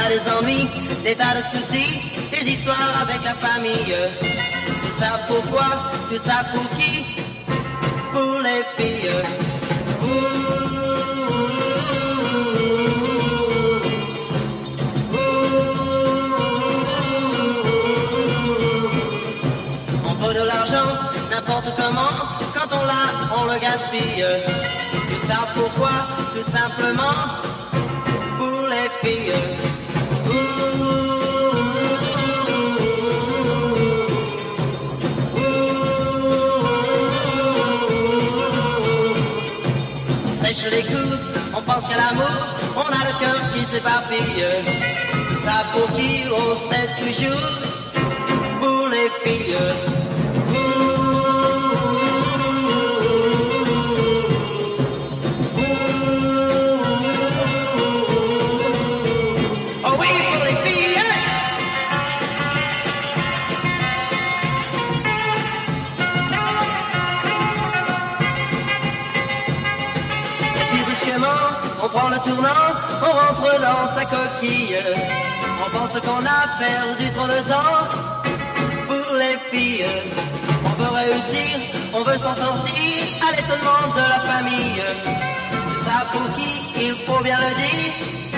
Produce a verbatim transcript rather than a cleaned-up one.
des ennuis, des tas de soucis, des histoires avec la famille. Tout ça pourquoi, tout ça pour qui? Pour les filles. On veut de l'argent, n'importe comment, quand on l'a, on le gaspille. Tout ça pourquoi, tout simplement, pour les filles. Sèche les coudes, on pense qu'à l'amour, on a le cœur qui s'éparpille. Ça pour qui, on sait toujours, pour les filles. Oh oui, pour les filles. On prend le tournant, on rentre dans sa coquille. On pense qu'on a perdu trop de temps pour les filles. On veut réussir, on veut s'en sortir à l'étonnement de la famille. Ça pour qui, il faut bien le dire,